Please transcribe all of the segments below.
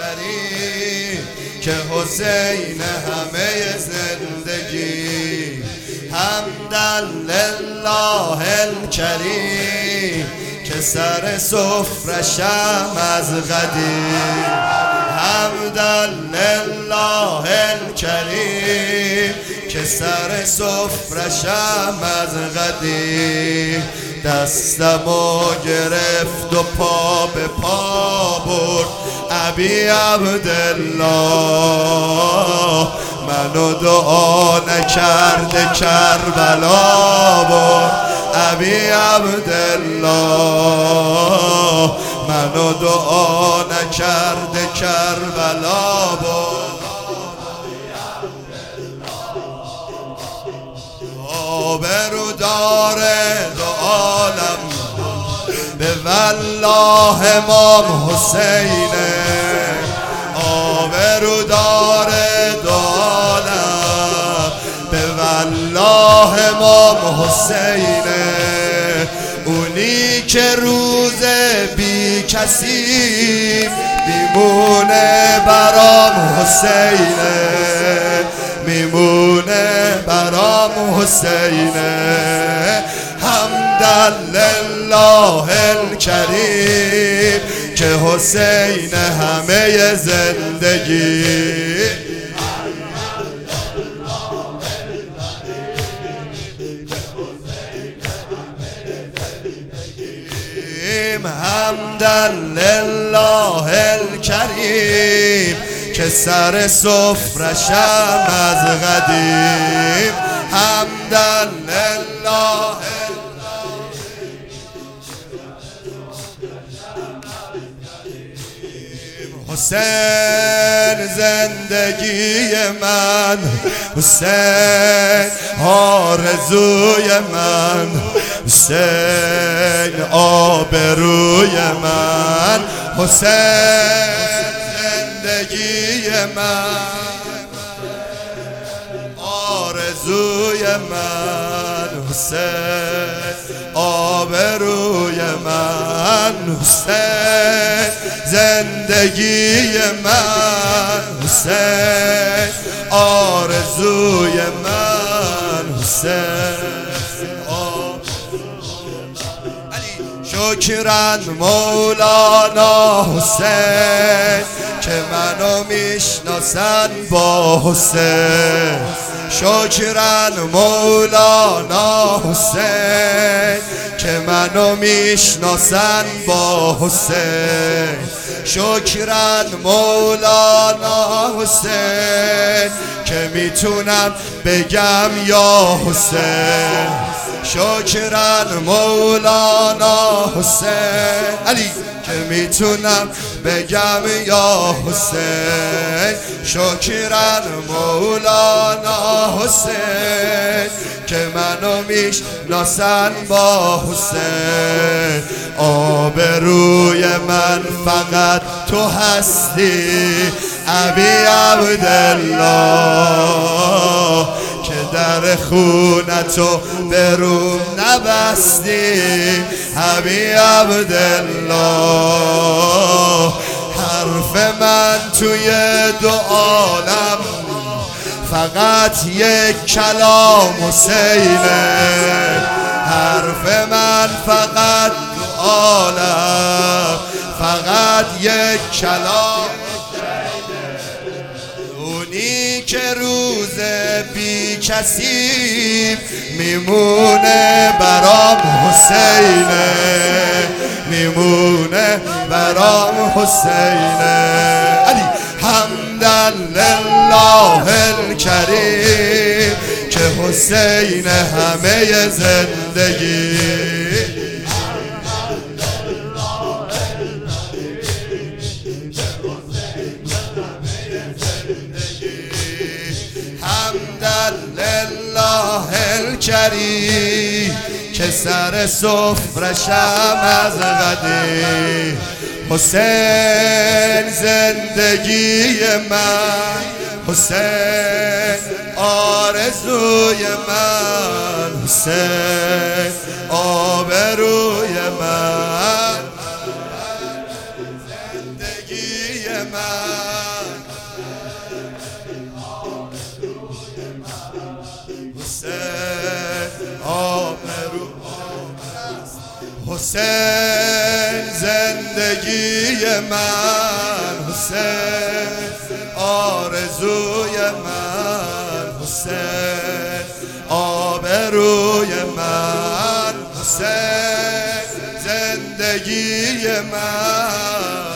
کریم که حسین همه زندگی. حمدا لله الکریم که سر سفرشم از قدیم. حمدا لله الکریم که سر سفرشم از قدیم. دستمو گرفت و پا به پا برد ابی عبدالله. منو دعا نکرده کربلا برد ابی عبدالله. منو دعا نکرده کربلا برد. آبرو داره دو عالم به والله امام حسینه. آبرو داره دو عالم به والله امام حسینه. اونی که روز بی کسی میمونه برام حسینه. میمونه برام حسینه. حمدا لله الکریم که حسین همه زندگی. حمدا لله الکریم که سر سفرشم از قدیم. حمدا لله حسین زندگی من، حسین آرزوی من، حسین آبروی من، حسین زندگی من، آرزوی من، حسین آبروی من، حسین زندگی من، حسین آرزوی من، حسین. شکران مولانا حسین که منو میشناسن با حسین. شکران مولانا حسین که منو میشناسن با حسین. شکران مولانا حسین که میتونم بگم یا حسین. شکران مولانا حسین علی که میتونم بگم یا حسین. شکران مولانا حسین که منو میشناسن با حسین. آبروی من فقط تو هستی ابی عبدالله که در خونتو به روم نبستی ابی عبدالله. حرف من توی دو عالم فقط یک کلام حسینه. حرف من فقط دو عالم فقط یک کلام حسینه. اونی که روز بی کسی میمونه برام حسینه. میمونه برام حسینه علی. حمدا لله الکریم که حسین همه زندگی. حمدا لله الکریم که سر سفرشم از قدیم. حسین زندگی من، حسین آرزوی من، حسین آبروی من، زندگی من. حسین زندگی من، حسین آرزوی من، حسین آبروی من، حسین زندگی من.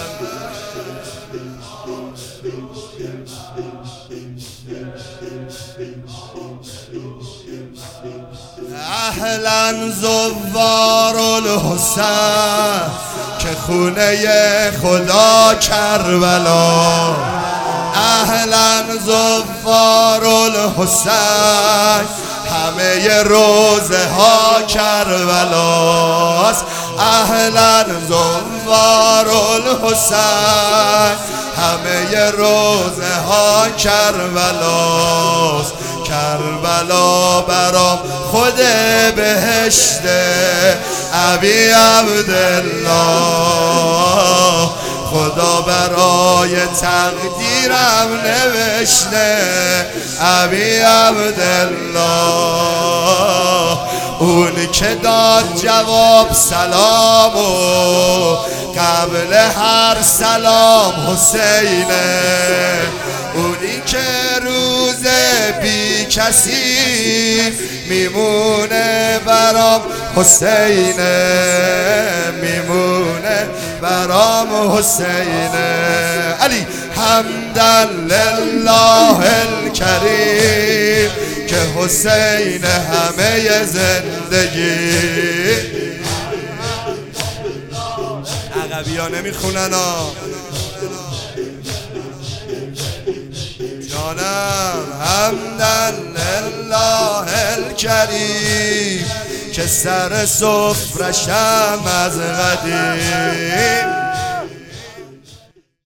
اهلا زوار الحسین که خونه خدا کربلا، اهلا زوار الحسین همه روزه ها کربلاست، اهلا زوار الحسین همه روزه ها کربلاست. کربلا برام خود بهشته ابی عبدالله، خدا برای تقدیرم نوشته ابی عبدالله. اون که داد جواب سلامو قبل هر سلام حسینه، اونی که روز بی کسی میمونه برام حسینه، میمونه برام حسینه. علی حمدا لله الکریم که حسین همه زندگی. عقبی ها نمیخونن ها جانم. حمدا لله الکریم که سر سفرشم از قدیم.